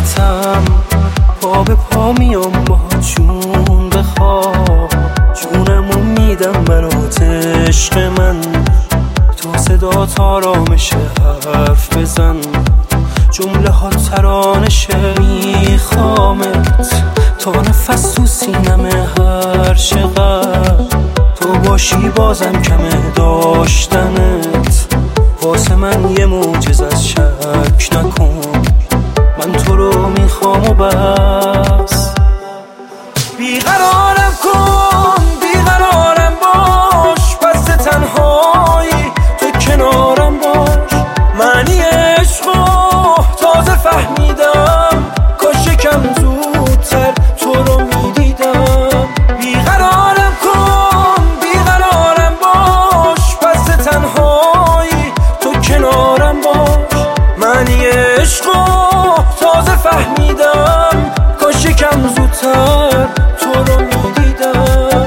غلطم، پا به پا میام با جون بخواب، جونمو میدم برات عشق من، تو صدات آرامشه حرف بزن، جمله ها ترانشه، میخوامت تا نفس تو سینمه هر چقدر تو باشی بازم کمه داشتنت، واسه من یه معجزه از شک نکن، من تو رو میخوام و بس. بیقرارم کن بیقرارم باش، پس تنهایی تو کنارم باش، معنی عشقو تازه فهمیدم، کاش یکم زودتر تو رو میدیدم. بیقرارم کن بیقرارم باش، پس تنهایی تو کنارم باش، معنی عشقو تازه فهمیدم، کاش یکم زودتر تو رو میدیدم.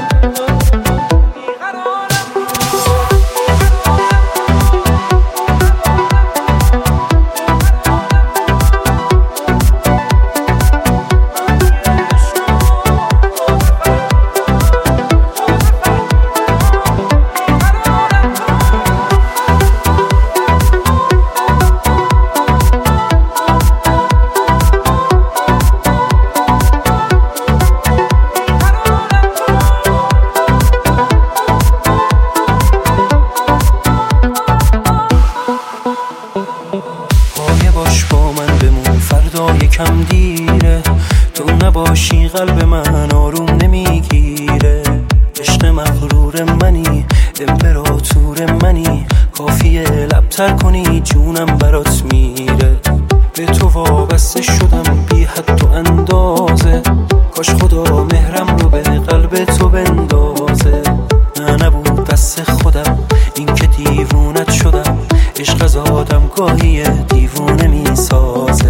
باش با من بمون، فردا یکم دیره، تو نباشی قلب من آروم نمیگیره، عشق مغرور منی امپراتور منی، کافیه لبتر کنی جونم برات میره، به تو وابسته شدم بی حد و اندازه، کاش خدا مهرم رو به قلب تو بندازه، نه نبود دست خودم این که دیوونت شدم، عشق از آدم گاهی دیوونه میسازه.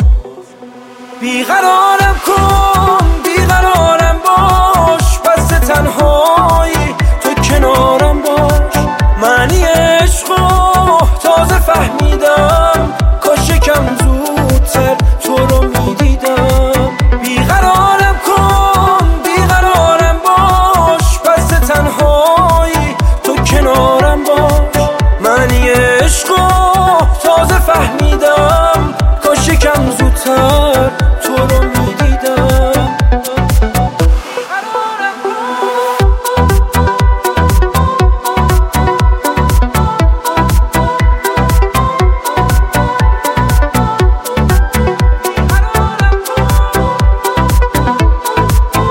بیقرارم کن بیقرارم باش، پس تنهایی تو کنارم باش، معنی عشقو تازه فهمیدم، کاش یکم زودتر تو رو میدیدم. بیقرارم کن بیقرارم باش، پس تنهایی تو کنارم باش، معنی عشقو تازه فهمیدم، کاش یکم زودتر تو رو میدیدم.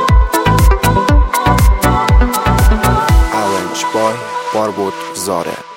Arranged by Barbot Zare.